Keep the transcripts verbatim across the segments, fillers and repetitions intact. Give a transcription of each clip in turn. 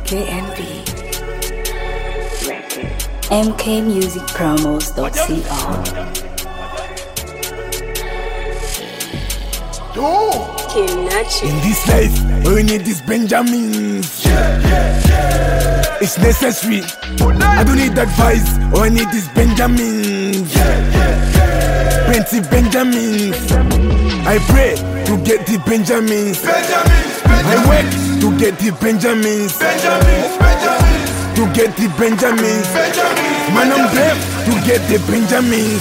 K N B M K Music Promos dot co. In this life, all we need is Benjamins. Yeah, yeah, yeah. It's necessary. I don't need advice. All I need is Benjamins. Yeah, yeah, yeah. Plenty Benjamins. I pray to get the Benjamins. Benjamins, Benjamins. I work to get the Benjamins. Benjamins, Benjamins. To get the Benjamins. Benjamins. Man, I'm brave to get the Benjamins.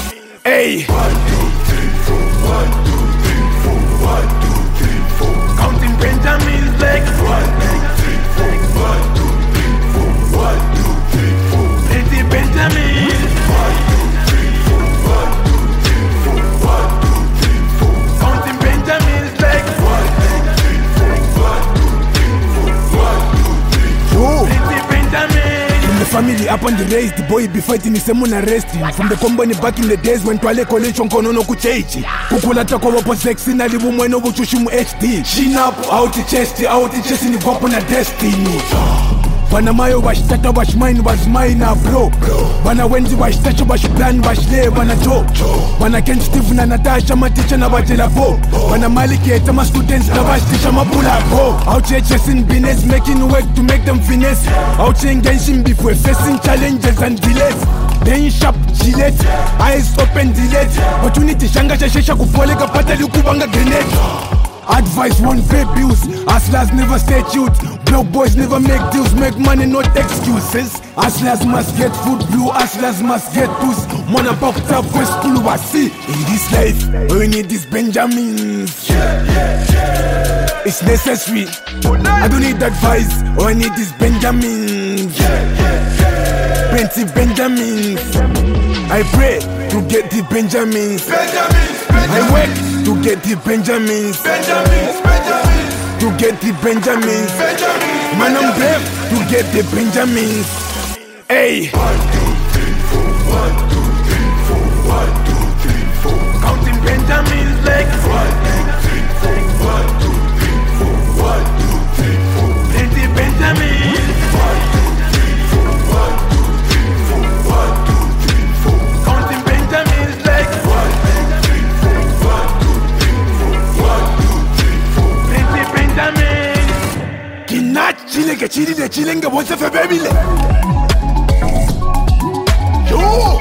Hey. One, two, three, four. One, two, three, four. One, two, three, four. Counting Benjamins like one, two, three, four. One, two, three, four. One, two, three, four. Plenty Benjamins. One, two, three, four. One, two, three, four. One, two, three, four. Counting Benjamins like one, two, three, four. One, two, three, four. One, two, three, four. Plenty Benjamins. From the family up on the race, the boy be fighting the same arresting. From the company back in the days when Twale College on Konono Kuchechi. Kukula tako wapo sexy na libu mweno vuchushumu H D. Shinapu, out chest, out chest ni guapo na destiny. Bana mayo washtata wash mine was mine na bro. Bana wenzi washtacho wash plan wash le bana jo. Bana Ken Steve na Natasha maticha na wajela po. Bana Maliki eta ma students na wash teacher mapula po. Out here chasing business, making work to make them finesse. Out here engaging before facing challenges and delays. Then sharp Gillette, eyes open delete. Opportunity shanga shesha kupoleka pata likubanga grenade. Advice won't pay bills, hustlers never stay cute. Broke boys never make deals, make money not excuses. Hustlers must get food, blue hustlers must get tools. Mwana popped up with school wasi. In this life, all we need is Benjamins. Yeah, yeah, yeah. It's necessary. I don't need advice, all I need is Benjamins. Yeah, yeah, yeah. Plenty Benjamins. I pray to get the Benjamins. Benjamins, Benjamins. I work to get the Benjamins. Benjamins, Benjamins. To get the Benjamins. Benjamins. Man, I'm brave to get the Benjamins. Hey. One, two, three, four. One, two, three, four. One, two, three, four. Counting Benjamins like one, two, three, four. One, two, three, four. One, two, three, four. Plenty Benjamins. One, two, three, four. One, two, three, four. One, two, three, four. Counting Benjamins like one, two, three, four. One, two, three, four. One, two, three, four. Plenty Benjamins. Kinach chile ke chili de chile nga bonse fe bebile. Yo.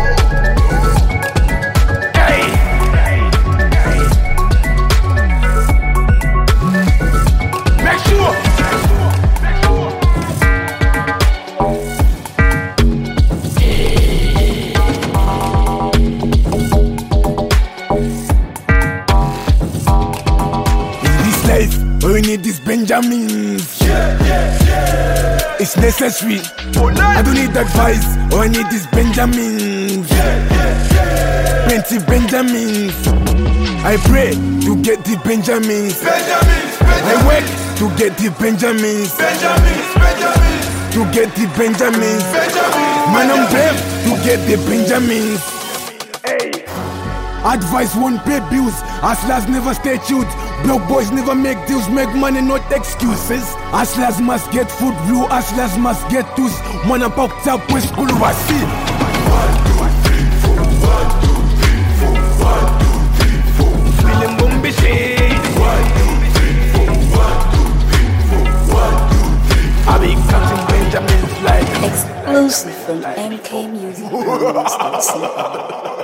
All we need is Benjamins. Yeah, yeah, yeah. It's necessary. I don't need advice. All I need is Benjamins. Yeah, yeah, yeah. Plenty Benjamins. I pray to get the Benjamins. Benjamins, Benjamins. I work to get the Benjamins. Benjamins, Benjamins. To get the Benjamins. Benjamins. Man, I'm brave to get the Benjamins. Hey. Advice won't pay bills, hustlers never stay cute. Broke boys never make deals, make money not excuses. Hustlers must get food, blue hustlers must get tools. Mwana popped up with school wasi. One, two, three, four. One, two, three, four. One, two, three, four. Feeling bombi shade. One, two, three, four. One, two, three, four. One, two, three, four. I be counting Benjamins like exclusive from M K Music Promos dot co.